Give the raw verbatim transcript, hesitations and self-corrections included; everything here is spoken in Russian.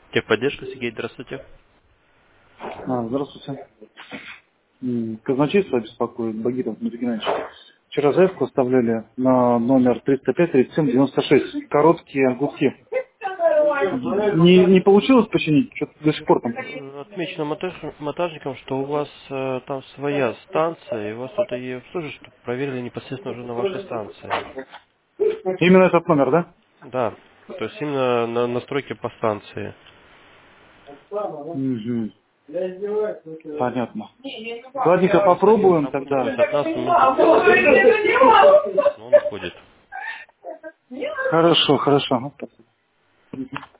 Техподдержка, Сергей, здравствуйте. А, здравствуйте. М, Казначейство беспокоит, Багиров Дмитрий Геннадьевич. Вчера заявку оставляли на номер триста пять тридцать семь девяносто шесть. Короткие гудки. Не, не получилось починить? Что-то до сих пор там. Э, Отмечено монтаж- монтажником, что у вас э, там своя станция, и вас кто-то ее обслужит, чтобы проверили непосредственно уже на вашей станции. Именно этот номер, да? Да, то есть именно на настройке по станции. Мгм. Понятно. Ладненько, Если попробуем звонок тогда. уходит от нас, то нужно но он уходит. Хорошо, хорошо.